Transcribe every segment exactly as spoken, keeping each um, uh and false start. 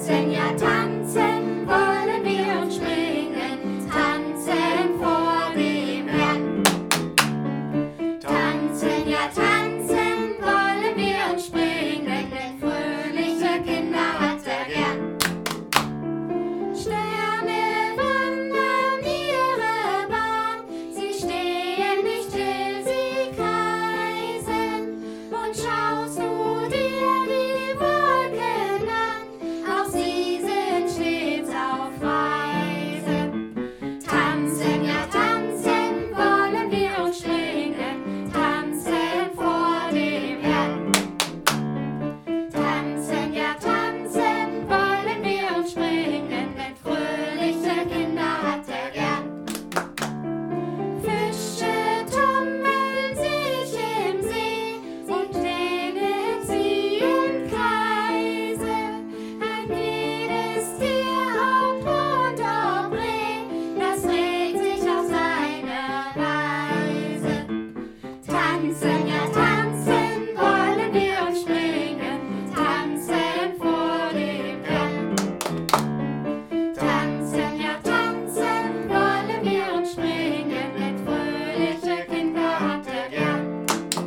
Tanzen, ja tanzen wollen wir und springen, tanzen vor dem Herrn. Tanzen, ja tanzen wollen wir und springen, denn fröhliche Kinder hat er gern. Sterne wandern ihre Bahn, sie stehen nicht still, sie kreisen. Und schaust du dir die Wolken an, auch sie sind stets auf Reise. Tanzen, ja tanzen wollen wir und springen, tanzen vor dem Herrn. Tanzen, ja tanzen wollen wir und springen, denn fröhliche Kinder hat er gern. Fische tummeln sich im See, sie drehen sie im Kreise. Ein jedes Tier, ob Hund, ob Reh, das regt sich auf seine Weise. Tanzen, ja tanzen wollen wir und springen, tanzen vor dem Herrn. Tanzen, ja tanzen wollen wir und springen, denn fröhliche Kinder hat er gern.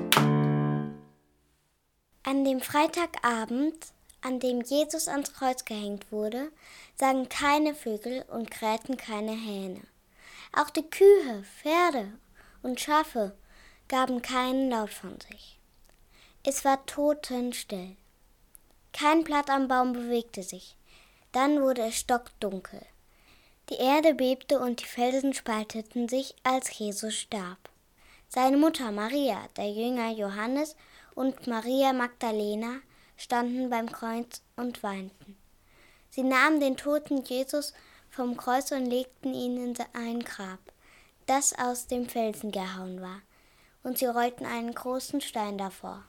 An dem Freitagabend, an dem Jesus ans Kreuz gehängt wurde, sangen keine Vögel und krähten keine Hähne. Auch die Kühe, Pferde und Schafe gaben keinen Laut von sich. Es war totenstill. Kein Blatt am Baum bewegte sich. Dann wurde es stockdunkel. Die Erde bebte und die Felsen spalteten sich, als Jesus starb. Seine Mutter Maria, der Jünger Johannes und Maria Magdalena standen beim Kreuz und weinten. Sie nahmen den toten Jesus vom Kreuz und legten ihn in ein Grab, das aus dem Felsen gehauen war, und sie rollten einen großen Stein davor.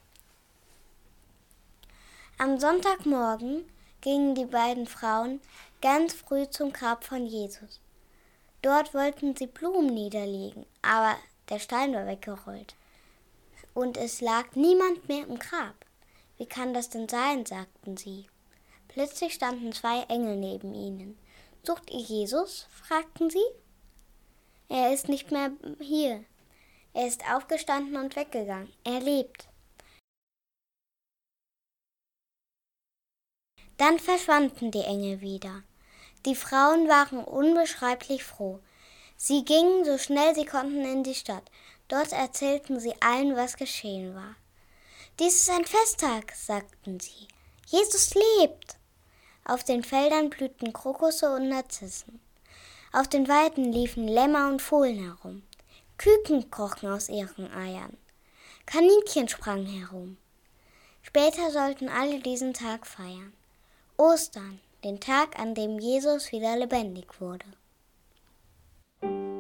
Am Sonntagmorgen gingen die beiden Frauen ganz früh zum Grab von Jesus. Dort wollten sie Blumen niederlegen, aber der Stein war weggerollt und es lag niemand mehr im Grab. Wie kann das denn sein, sagten sie. Plötzlich standen zwei Engel neben ihnen. Sucht ihr Jesus? Fragten sie. Er ist nicht mehr hier. Er ist aufgestanden und weggegangen. Er lebt. Dann verschwanden die Engel wieder. Die Frauen waren unbeschreiblich froh. Sie gingen so schnell sie konnten in die Stadt. Dort erzählten sie allen, was geschehen war. Dies ist ein Festtag, sagten sie. Jesus lebt. Auf den Feldern blühten Krokusse und Narzissen. Auf den Weiden liefen Lämmer und Fohlen herum. Küken krochen aus ihren Eiern. Kaninchen sprangen herum. Später sollten alle diesen Tag feiern. Ostern, den Tag, an dem Jesus wieder lebendig wurde.